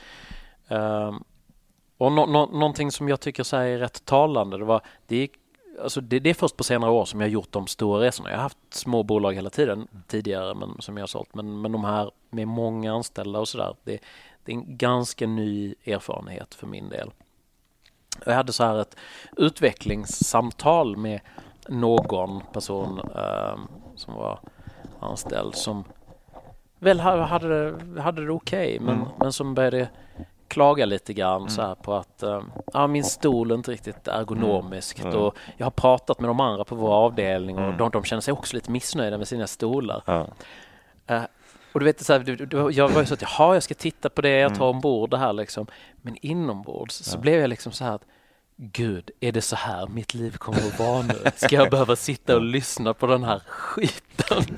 Um, Och no- no- någonting som jag tycker så här är rätt talande, det var det, gick, alltså det, det är först på senare år som jag har gjort de stora resorna. Jag har haft små bolag hela tiden tidigare men, som jag har sålt. Men, men de här med många anställda och sådär, det, det är en ganska ny erfarenhet för min del. Jag hade så här ett utvecklingssamtal med någon person eh, som var anställd som väl hade det, hade det okej okay, men, mm. men som började klaga lite grann mm. så här på att uh, ja, min stol är inte riktigt ergonomiskt mm. och jag har pratat med de andra på vår avdelning och mm. de, de känner sig också lite missnöjda med sina stolar. Ja. Uh, och du vet så här, du, du, jag var ju så att jaha, jag ska titta på det, jag tar ombord det här liksom. Men inombords ja. så blev jag liksom så här att gud, är det så här mitt liv kommer att vara nu? Ska jag behöva sitta och lyssna på den här skiten?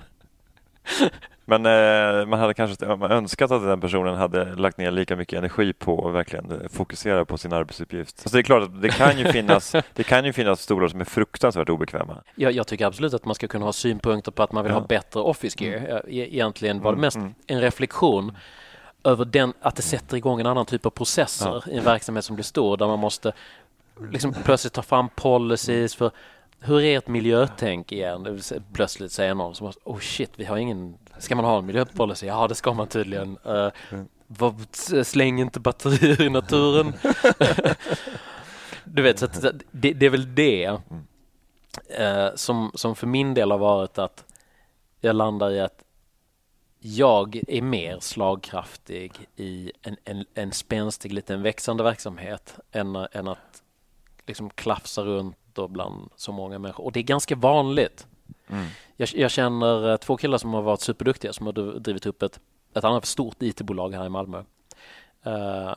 Men eh, man hade kanske önskat att den personen hade lagt ner lika mycket energi på att verkligen fokusera på sin arbetsuppgift. Alltså det är klart att det kan ju finnas, det kan ju finnas stolar som är fruktansvärt obekväma. Jag, jag tycker absolut att man ska kunna ha synpunkter på att man vill ja. ha bättre office gear. Mm. Egentligen var det mest mm. en reflektion över den, att det sätter igång en annan typ av processer ja. i en verksamhet som blir stor, där man måste liksom plötsligt ta fram policies för hur är ett miljötänk igen? Plötsligt säger någon som oh shit, vi har ingen, ska man ha en miljöpolicy? Ja, det ska man tydligen. Uh, vad, släng inte batterier i naturen. Du vet, så att det, det är väl det uh, som, som för min del har varit att jag landar i att jag är mer slagkraftig i en, en, en spänstig liten växande verksamhet än, än att liksom klafsa runt bland så många människor. Och det är ganska vanligt. Mm. Jag, jag känner två killar som har varit superduktiga som har drivit upp ett, ett annat stort I T-bolag här i Malmö. Uh,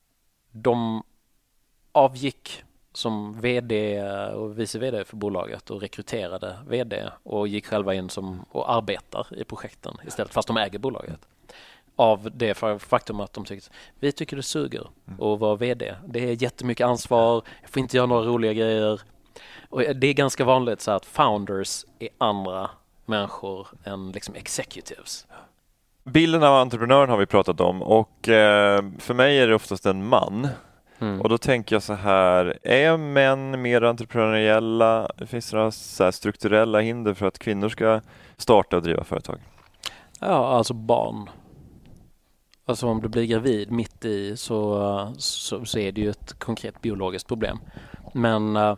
de avgick som vd och vice vd för bolaget och rekryterade vd och gick själva in som och arbetar i projekten istället, fast de äger bolaget. Av det faktum att de tyckte vi tycker det suger att vara vd. Det är jättemycket ansvar, jag får inte göra några roliga grejer. Och det är ganska vanligt så att founders är andra människor än liksom executives. Bilden av entreprenören har vi pratat om och eh, för mig är det oftast en man. Mm. Och då tänker jag så här, är män mer entreprenöriella? Finns det några så här strukturella hinder för att kvinnor ska starta och driva företag? Ja, alltså barn. Alltså om du blir gravid mitt i så, så, så är det ju ett konkret biologiskt problem. Men uh,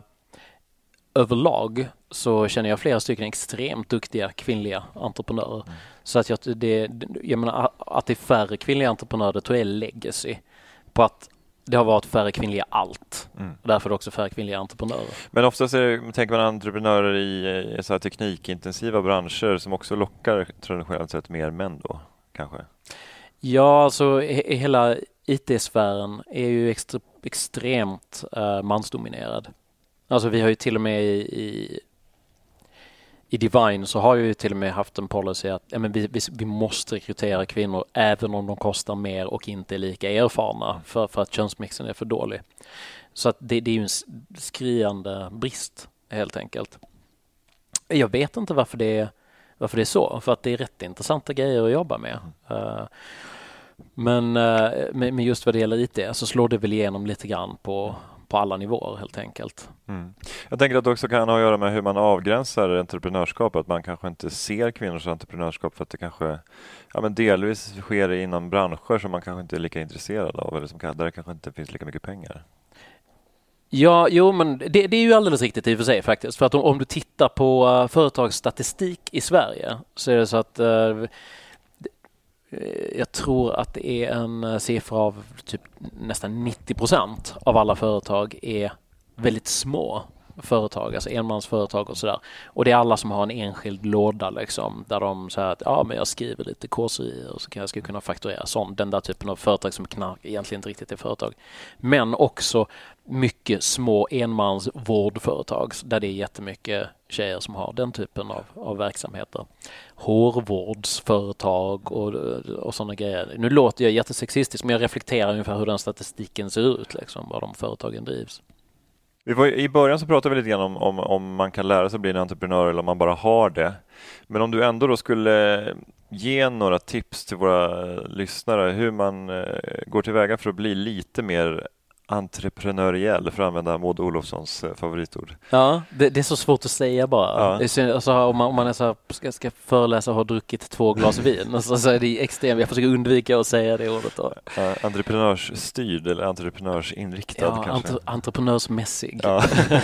överlag så känner jag flera stycken extremt duktiga kvinnliga entreprenörer. Mm. Så att jag, det, jag menar, att det är färre kvinnliga entreprenörer tror jag är legacy på att det har varit färre kvinnliga allt. Mm. Och därför är det också färre kvinnliga entreprenörer. Men oftast är det, tänker man entreprenörer i, i så här teknikintensiva branscher som också lockar traditionellt sett mer män då, kanske? Ja, alltså he- hela I T-sfären är ju extre- extremt uh, mansdominerad. Alltså vi har ju till och med i, i, i Divine så har ju till och med haft en policy att ja, men vi, vi, vi måste rekrytera kvinnor även om de kostar mer och inte är lika erfarna för, för att könsmixen är för dålig. Så att det, det är ju en skriande brist helt enkelt. Jag vet inte varför det är, varför det är så, för att det är rätt intressanta grejer att jobba med. Uh, men uh, med, med just vad det gäller I T så slår det väl igenom lite grann på på alla nivåer helt enkelt. Mm. Jag tänker att det också kan ha att göra med hur man avgränsar entreprenörskap, att man kanske inte ser kvinnors entreprenörskap för att det kanske ja, men delvis sker inom branscher som man kanske inte är lika intresserad av eller som kan, där det kanske inte finns lika mycket pengar. Ja, jo, men det, det är ju alldeles riktigt i och för sig faktiskt. För att om, om du tittar på uh, företagsstatistik i Sverige så är det så att uh, jag tror att det är en siffra av typ nästan nittio procent av alla företag är väldigt små företag, alltså enmansföretag och sådär. Och det är alla som har en enskild låda liksom, där de säger att ja, men jag skriver lite kurserier och så kan jag ska kunna fakturera sånt. Den där typen av företag som knark egentligen inte riktigt är företag. Men också mycket små enmansvårdföretag där det är jättemycket tjejer som har den typen av, av verksamheter. Hårvårdsföretag och, och sådana grejer. Nu låter jag jättesexistisk men jag reflekterar ungefär hur den statistiken ser ut, liksom, var de företagen drivs. Vi var, I början så pratade vi lite grann om, om, om man kan lära sig att bli en entreprenör eller om man bara har det. Men om du ändå då skulle ge några tips till våra lyssnare hur man eh, går tillväga för att bli lite mer entreprenöriell, för att använda Maud Olofssons eh, favoritord. Ja, det, det är så svårt att säga bara. Ja. Det är, alltså, om man, om man är så här, ska, ska föreläsa och ha druckit två glas vin så, så är det extremt. Jag försöker undvika att säga det ordet då. Ja, entreprenörsstyrd eller entreprenörsinriktad ja, kanske. Entre, entreprenörsmässig. Ja.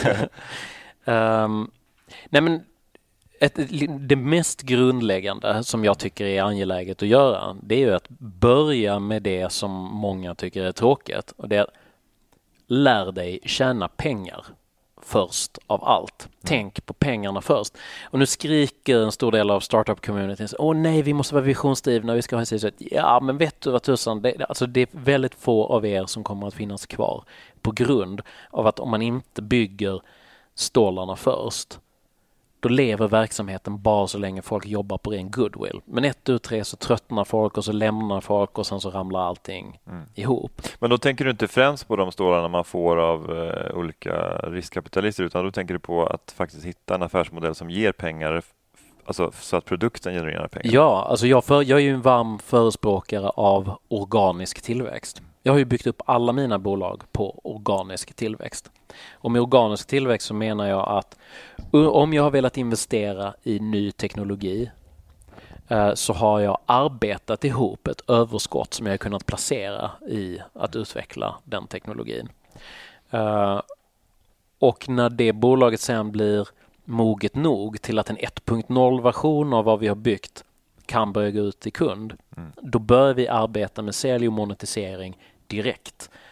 um, nej men ett, det mest grundläggande som jag tycker är angeläget att göra, det är ju att börja med det som många tycker är tråkigt, och det är att lär dig tjäna pengar först av allt. Mm. Tänk på pengarna först. Och nu skriker en stor del av startup-communityn åh nej, vi måste vara visionsdrivna, vi ska ha en så. Ja, men vet du vad tusan, det, alltså det är väldigt få av er som kommer att finnas kvar på grund av att om man inte bygger stålarna först, då lever verksamheten bara så länge folk jobbar på ren goodwill. Men ett, ut, tre så tröttnar folk och så lämnar folk och sen så ramlar allting mm. ihop. Men då tänker du inte främst på de stålarna man får av eh, olika riskkapitalister, utan då tänker du på att faktiskt hitta en affärsmodell som ger pengar, alltså så att produkten genererar pengar. Ja, alltså jag, för, jag är ju en varm förespråkare av organisk tillväxt. Jag har ju byggt upp alla mina bolag på organisk tillväxt. Och med organisk tillväxt så menar jag att om jag har velat investera i ny teknologi eh, så har jag arbetat ihop ett överskott som jag har kunnat placera i att utveckla den teknologin. Eh, och när det bolaget sen blir moget nog till att en ett punkt noll-version av vad vi har byggt kan börja gå ut till kund, mm. då bör vi arbeta med sälj och monetisering direkt.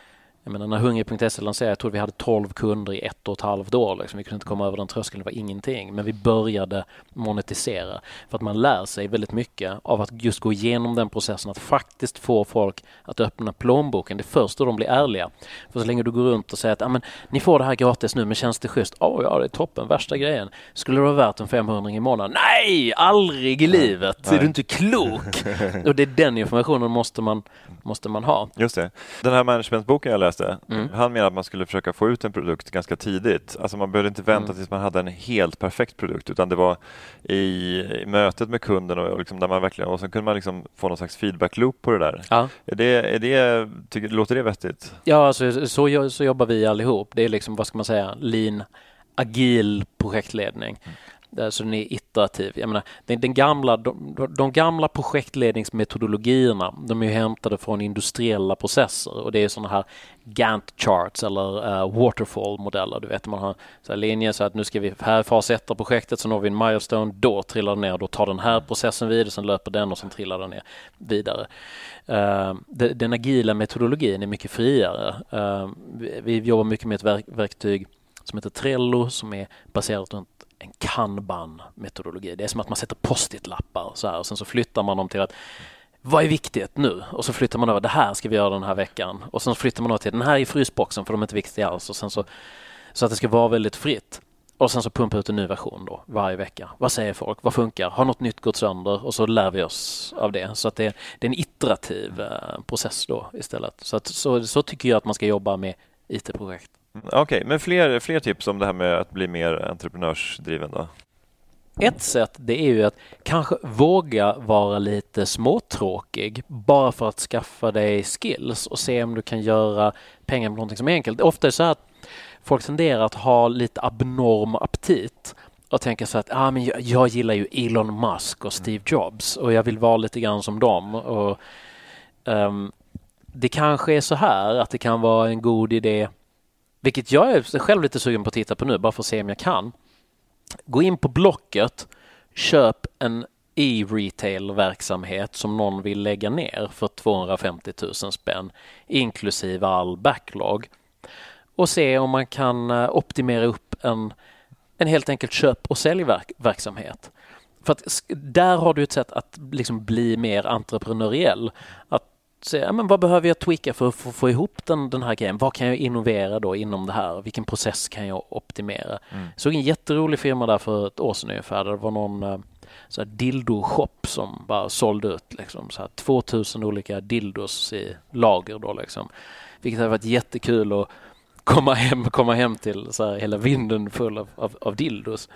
Jag menar, när Hungrig punkt se lanserade, jag tror vi hade tolv kunder i ett och ett halvt år. Liksom. Vi kunde inte komma över den tröskeln, det var ingenting. Men vi började monetisera. För att man lär sig väldigt mycket av att just gå igenom den processen. Att faktiskt få folk att öppna plånboken. Det är först då de blir ärliga. För så länge du går runt och säger att ah, men, ni får det här gratis nu, men känns det schysst? Åh oh, ja, det är toppen, värsta grejen. Skulle det vara värt en femhundra i månaden? Nej, aldrig i livet. Nej. Är du inte klok? Och det är den informationen måste man, måste man ha. Just det. Den här managementboken jag läste, Mm. han menar att man skulle försöka få ut en produkt ganska tidigt. Alltså man behövde inte vänta mm. tills man hade en helt perfekt produkt, utan det var i, i mötet med kunden och, liksom där man verkligen, och så kunde man liksom få någon slags feedback loop på det där. Ja. Är det, är det, tycker, låter det vettigt? Ja, alltså, så, så jobbar vi allihop. Det är liksom, vad ska man säga, lean, agil projektledning. Mm. Så den är iterativ. Jag menar, den, den gamla, de, de gamla projektledningsmetodologierna, de är ju hämtade från industriella processer, och det är sådana här Gantt charts eller uh, waterfall-modeller. Du vet, man har så här linjer så att nu ska vi här fas ett av projektet, så når vi en milestone, då trillar den ner, då tar den här processen vidare, sen löper den och sen trillar den ner vidare. Uh, den, den agila metodologin är mycket friare. Uh, vi, vi jobbar mycket med ett verk, verktyg som heter Trello, som är baserat runt en kanban-metodologi. Det är som att man sätter post-it-lappar så här, och sen så flyttar man dem till att vad är viktigt nu? Och så flyttar man över, det här ska vi göra den här veckan. Och sen flyttar man över till den här i frysboxen, för de är inte viktiga alls. Och sen så, så att det ska vara väldigt fritt. Och sen så pumpa ut en ny version då varje vecka. Vad säger folk? Vad funkar? Har något nytt gått sönder? Och så lär vi oss av det. Så att det, det är en iterativ eh, process då istället. Så, att, så, så tycker jag att man ska jobba med I T-projekt. Okej, okay, men fler, fler tips om det här med att bli mer entreprenörsdriven då? Ett sätt, det är ju att kanske våga vara lite småtråkig bara för att skaffa dig skills och se om du kan göra pengar med någonting som är enkelt. Ofta är det så här att folk tenderar att ha lite abnorm aptit och tänka så att ah, men jag, jag gillar ju Elon Musk och Steve Jobs och jag vill vara lite grann som dem. Och, um, det kanske är så här att det kan vara en god idé, vilket jag är själv lite sugen på att titta på nu, bara för att se om jag kan. Gå in på Blocket, köp en e-retail-verksamhet som någon vill lägga ner för tvåhundrafemtio tusen spänn, inklusive all backlog. Och se om man kan optimera upp en, en helt enkelt köp- och säljverksamhet. För att där har du ett sätt att liksom bli mer entreprenöriell. Att säga, ja, men vad behöver jag tweaka för att få, få ihop den, den här grejen? Vad kan jag innovera då inom det här? Vilken process kan jag optimera? Mm. Jag såg en jätterolig firma där för ett år sedan ungefär. Det var någon så här dildo-shop som bara sålde ut liksom, så här tvåtusen olika dildos i lager då liksom. Vilket hade varit jättekul att komma hem, komma hem till så här, hela vinden full av, av, av dildos.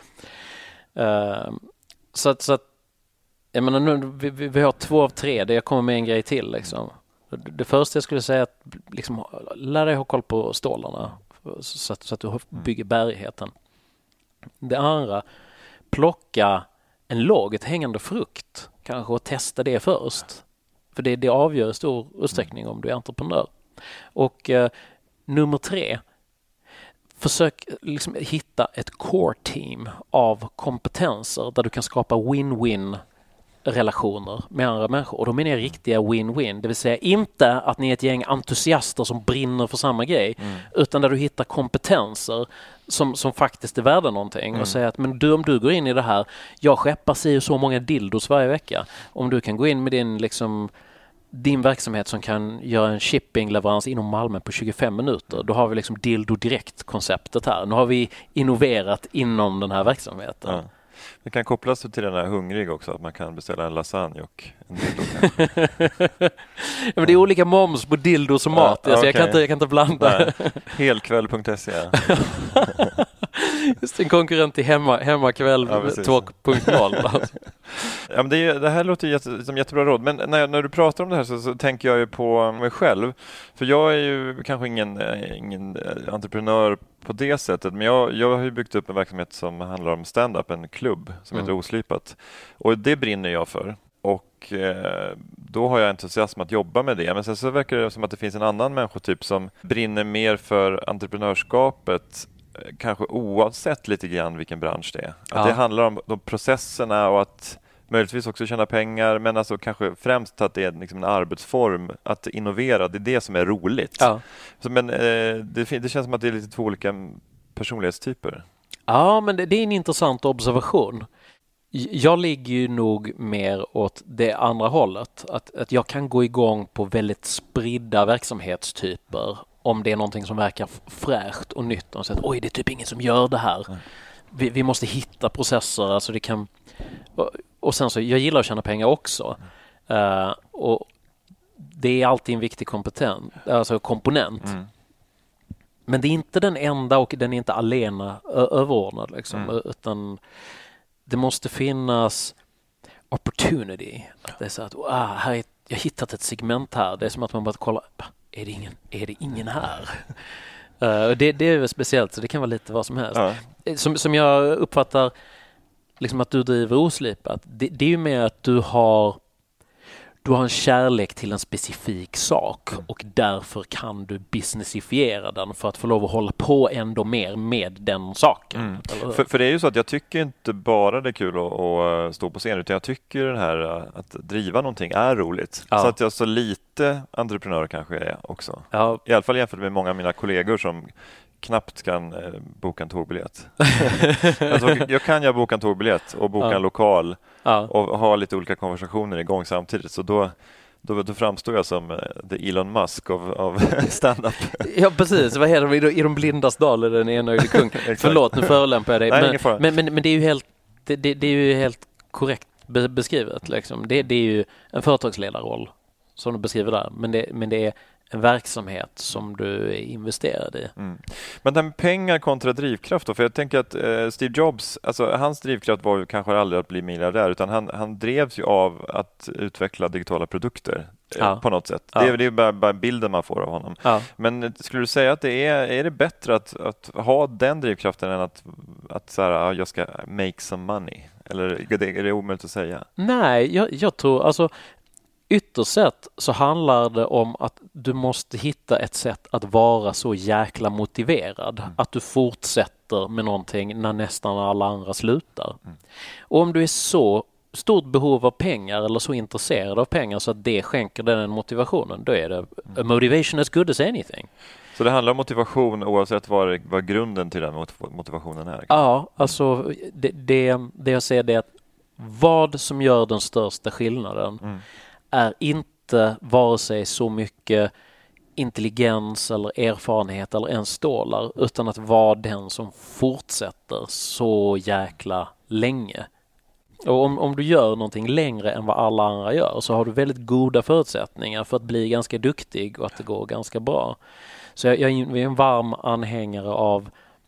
Uh, så att, så att jag menar, nu, vi, vi har två av tre, det jag kommer med en grej till liksom. Det första jag skulle säga är att liksom, lär dig ha koll på stålarna så att, så att du bygger bärigheten. Det andra, plocka en lågt hängande frukt kanske och testa det först. För det, det avgör i stor utsträckning om du är entreprenör. Och eh, nummer tre, försök liksom hitta ett core team av kompetenser där du kan skapa win-win relationer med andra människor. Och då menar jag riktiga win-win. Det vill säga inte att ni är ett gäng entusiaster som brinner för samma grej, mm. utan där du hittar kompetenser som, som faktiskt är värda någonting. Mm. Och säga att men du, om du går in i det här, jag skeppar sig så många dildos varje vecka. Om du kan gå in med din liksom din verksamhet som kan göra en shippingleverans inom Malmö på tjugofem minuter, då har vi liksom dildo direkt-konceptet här. Nu har vi innoverat inom den här verksamheten. Ja. Det kan kopplas till den här hungrig också, att man kan beställa en lasagne och en dildo. Ja, men det är olika moms på dildo som mat. Ja, alltså, okay. jag, kan inte, jag kan inte blanda. Helkväll punkt se. Just en konkurrent till hemma, hemmakväll ja, två punkt noll. Alltså. Ja, men det, är, det här låter jätte, som jättebra råd. Men när, när du pratar om det här så, så tänker jag ju på mig själv. För jag är ju kanske ingen, ingen entreprenör på det sättet. Men jag, jag har ju byggt upp en verksamhet som handlar om stand-up, en klubb som mm. heter Oslipat. Och det brinner jag för. Och eh, då har jag entusiasm att jobba med det. Men sen så verkar det som att det finns en annan människotyp som brinner mer för entreprenörskapet, kanske oavsett lite grann vilken bransch det är. Att ja. Det handlar om de processerna och att möjligtvis också tjäna pengar, men alltså kanske främst att det är liksom en arbetsform att innovera, det är det som är roligt. Ja. Så, men eh, det, det känns som att det är lite två olika personlighetstyper. Ja, men det, det är en intressant observation. Jag ligger ju nog mer åt det andra hållet. Att, att jag kan gå igång på väldigt spridda verksamhetstyper om det är någonting som verkar fräscht och nytt. Och så att, oj, det är typ ingen som gör det här. Vi, vi måste hitta processer. Alltså det kan, och, och sen så, jag gillar att tjäna pengar också. Uh, och det är alltid en viktig kompetent, alltså komponent. Mm. Men det är inte den enda och den är inte alena ö- överordnad. Liksom, mm. Utan det måste finnas opportunity. Att det är så att ah, här är, jag har hittat ett segment här. Det är som att man bara kollar, är det ingen, är det ingen här? uh, det, det är väl speciellt, så det kan vara lite vad som helst. Ja. Som, som jag uppfattar liksom att du driver oslipat, det, det är ju mer att du har du har en kärlek till en specifik sak och därför kan du businessifiera den för att få lov att hålla på ändå mer med den saken. Mm. För, för det är ju så att jag tycker inte bara det är kul att, att stå på scen, utan jag tycker den här att driva någonting är roligt. Ja. Så att jag så lite entreprenör kanske är också. Ja. I alla fall jämfört med många av mina kollegor som knappt kan eh, boka en tågbiljett. Alltså, jag kan ju boka en tågbiljett och boka ja. en lokal ja. och ha lite olika konversationer igång samtidigt. Så då, då, då framstår jag som eh, the Elon Musk av, av stand-up. Ja, precis. Vad heter det? I de blindas dal eller den enögde kung. Förlåt, nu förolämpar jag dig. Nej, men, men, men, men det är ju helt, det, det, det är ju helt korrekt be- beskrivet. Liksom. Det, det är ju en företagsledarroll som du beskriver där. Men det, men det är en verksamhet som du är investerad i. Mm. Men det här med pengar kontra drivkraft då, för jag tänker att eh, Steve Jobs, alltså hans drivkraft var ju kanske aldrig att bli miljardär, utan han, han drevs ju av att utveckla digitala produkter eh, ja. på något sätt. Ja. Det, det är bara, bara bilden man får av honom. Ja. Men skulle du säga att det är, är det bättre att, att ha den drivkraften än att, att så här, jag ska make some money? Eller är det, är det omöjligt att säga? Nej, jag, jag tror, alltså ytterst sett så handlar det om att du måste hitta ett sätt att vara så jäkla motiverad. Mm. Att du fortsätter med någonting när nästan alla andra slutar. Mm. Och om du är så stort behov av pengar eller så intresserad av pengar så att det skänker den motivationen, då är det a motivation as good as anything. Så det handlar om motivation oavsett vad, vad grunden till den motivationen är? Ja, alltså det, det, det jag ser det är att vad som gör den största skillnaden mm. är inte vare sig så mycket intelligens eller erfarenhet eller ens stålar, utan att vara den som fortsätter så jäkla länge. Och om, om du gör någonting längre än vad alla andra gör så har du väldigt goda förutsättningar för att bli ganska duktig och att det går ganska bra. Så jag, jag är en varm anhängare av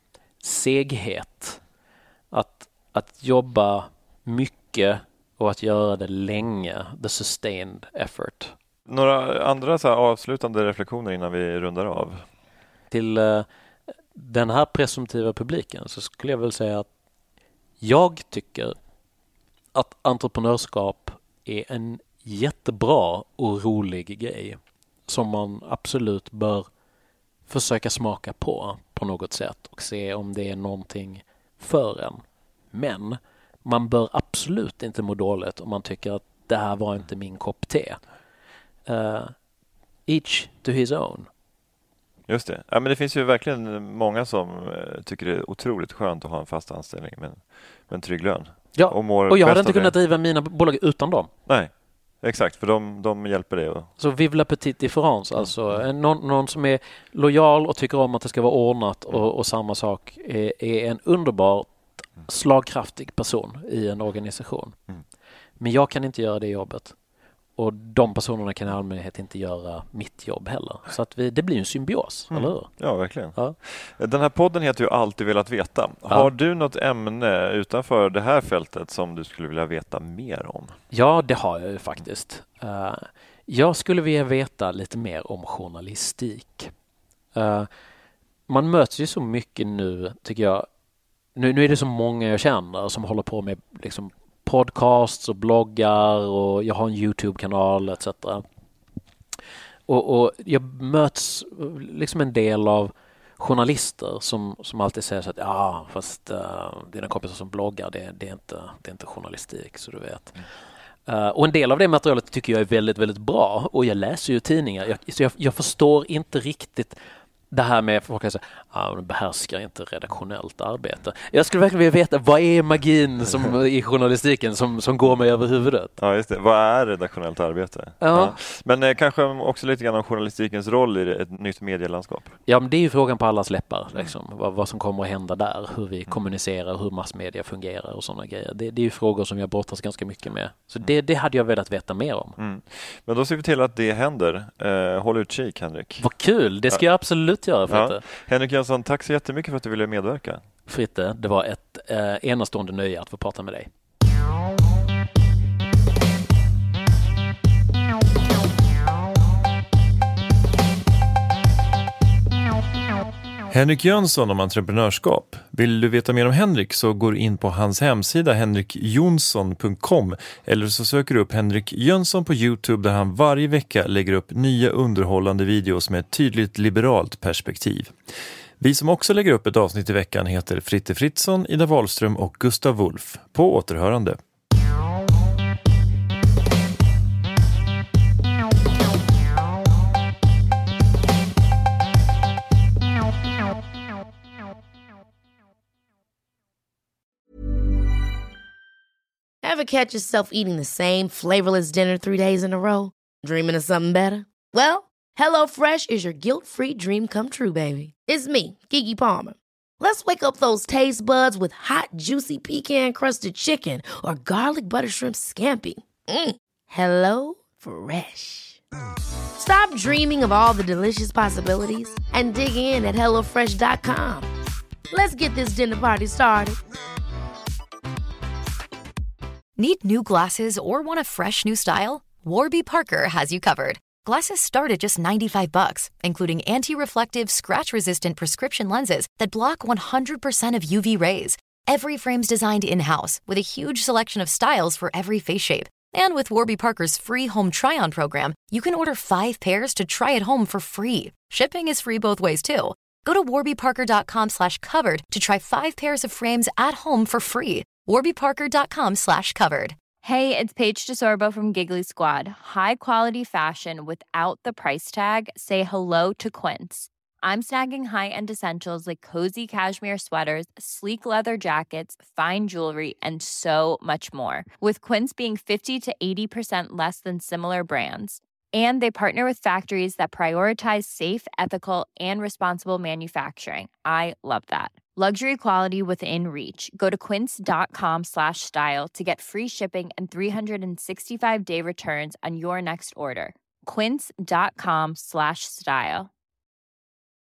seghet. Att, att jobba mycket och att göra det länge, the sustained effort. Några andra så här avslutande reflektioner innan vi rundar av? Till uh, den här presumtiva publiken så skulle jag väl säga att jag tycker att entreprenörskap är en jättebra och rolig grej som man absolut bör försöka smaka på på något sätt och se om det är någonting för en. Men man bör absolut inte må dåligt om man tycker att det här var inte min kopp te. Uh, each to his own. Just det. Ja, men det finns ju verkligen många som uh, tycker det är otroligt skönt att ha en fast anställning med, med en trygg lön. Ja, och, och jag hade inte kunnat det. driva mina bolag utan dem. Nej, exakt, för de, de hjälper det. Och... Så vive la petite difference, alltså mm. någon, någon som är lojal och tycker om att det ska vara ordnat och, och samma sak är, är en underbart slagkraftig person i en organisation. Mm. Men jag kan inte göra det jobbet. Och de personerna kan i allmänhet inte göra mitt jobb heller. Så att vi, det blir en symbios, mm. eller hur? Ja, verkligen. Ja. Den här podden heter ju Alltid velat veta. Ja. Har du något ämne utanför det här fältet som du skulle vilja veta mer om? Ja, det har jag ju faktiskt. Uh, jag skulle vilja veta lite mer om journalistik. Uh, man möts ju så mycket nu, tycker jag. Nu, nu är det så många jag känner som håller på med liksom podcasts och bloggar och jag har en YouTube-kanal et cetera. Och, och jag möts liksom en del av journalister som, som alltid säger så att ja, fast uh, dina kompisar som bloggar, det, det, är inte, det är inte journalistik, så du vet. Mm. Uh, och en del av det materialet tycker jag är väldigt, väldigt bra, och jag läser ju tidningar. Jag, så jag, jag förstår inte riktigt det här med folk kan säga ah, de behärskar inte redaktionellt arbete. Jag skulle verkligen vilja veta, vad är magin som, i journalistiken som, som går mig över huvudet? Ja, just det. Vad är redaktionellt arbete? Ja. Ja. Men eh, kanske också lite grann om journalistikens roll i ett nytt medielandskap. Ja, men det är ju frågan på allas läppar. Liksom. Vad, vad som kommer att hända där. Hur vi kommunicerar, hur massmedia fungerar och sådana grejer. Det, det är ju frågor som jag brottas ganska mycket med. Så det, det hade jag velat veta mer om. Mm. Men då ser vi till att det händer. Eh, håll utkik, Henrik. Vad kul, det ska ja. jag absolut göra, Fritte. Ja. Henrik Jönsson, tack så jättemycket för att du ville medverka. Fritte, det var ett eh, enastående nöje att få prata med dig. Henrik Jönsson om entreprenörskap. Vill du veta mer om Henrik så går du in på hans hemsida henrik jonsson punkt com eller så söker du upp Henrik Jönsson på YouTube, där han varje vecka lägger upp nya underhållande videos med ett tydligt liberalt perspektiv. Vi som också lägger upp ett avsnitt i veckan heter Fritte Fritzson, Ida Wahlström och Gustav Wolf. På återhörande. Ever catch yourself eating the same flavorless dinner three days in a row? Dreaming of something better? Well, HelloFresh is your guilt-free dream come true, baby. It's me, Keke Palmer. Let's wake up those taste buds with hot, juicy pecan-crusted chicken or garlic butter shrimp scampi. Mm. Hello Fresh. Stop dreaming of all the delicious possibilities and dig in at hello fresh dot com. Let's get this dinner party started. Need new glasses or want a fresh new style? Warby Parker has you covered. Glasses start at just ninety-five bucks, including anti-reflective, scratch-resistant prescription lenses that block one hundred percent of U V rays. Every frame's designed in-house with a huge selection of styles for every face shape. And with Warby Parker's free home try-on program, you can order five pairs to try at home for free. Shipping is free both ways, too. Go to warby parker dot com slash covered to try five pairs of frames at home for free. warby parker dot com slash covered. Hey, it's Paige DeSorbo from Giggly Squad. High quality fashion without the price tag. Say hello to Quince. I'm snagging high-end essentials like cozy cashmere sweaters, sleek leather jackets, fine jewelry, and so much more. With Quince being fifty to eighty percent less than similar brands. And they partner with factories that prioritize safe, ethical, and responsible manufacturing. I love that. Luxury quality within reach. Go to quince dot com slash style to get free shipping and three sixty-five day returns on your next order. quince dot com slash style.